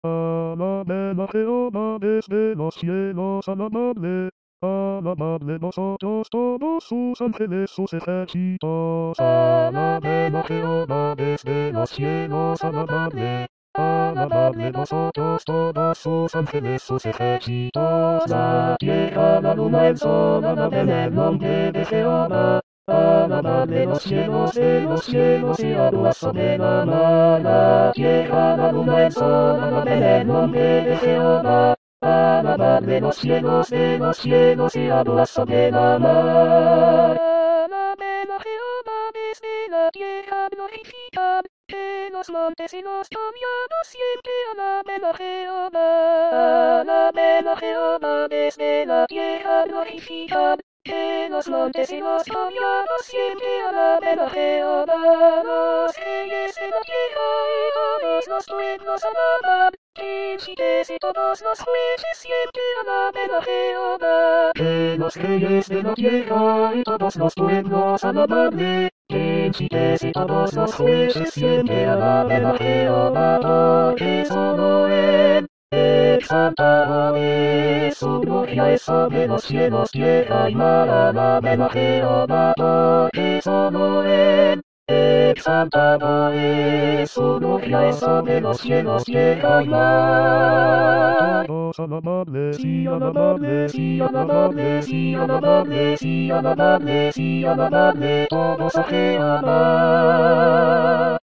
Alaben a Jehová desde los cielos, alabadle nosotros todos sus ángeles, sus ejércitos. Alaben a Jehová desde los cielos, alabadle nosotros todos sus ángeles, sus ejércitos. La tierra, la luna, el sol, alaben el nombre de Jehová. Alabadle los cielos de los cielos y aguas sobre la mar. La tierra, la luna, el sol, alaben el nombre de Jehová. Alabadle los cielos de los cielos y aguas sobre la mar. Alaben a Jehová desde la tierra, glorificad que los montes y los collados siempre alaben a Jehová. Alaben a Jehová desde la tierra, glorificad que los montes y los collados siempre alaben a Jehová. Los reyes de la tierra y todos los pueblos alaban. Príncipes y todos los jueces siempre alaben a Jehová. Que los reyes de la tierra y todos los pueblos alabanle. Príncipes y todos los jueces siempre alaben a Jehová, porque solo Él exaltado es, su gloria es sobre los cielos, tierra y mar. Alaben a Jehová, porque solo Él exaltado es, su gloria es sobre los cielos, tierra y mar. Todos alabarle, sí, alabarle, sí, alabarle, sí, alabarle, sí, alabarle, sí, alabarle, todos a Jehová.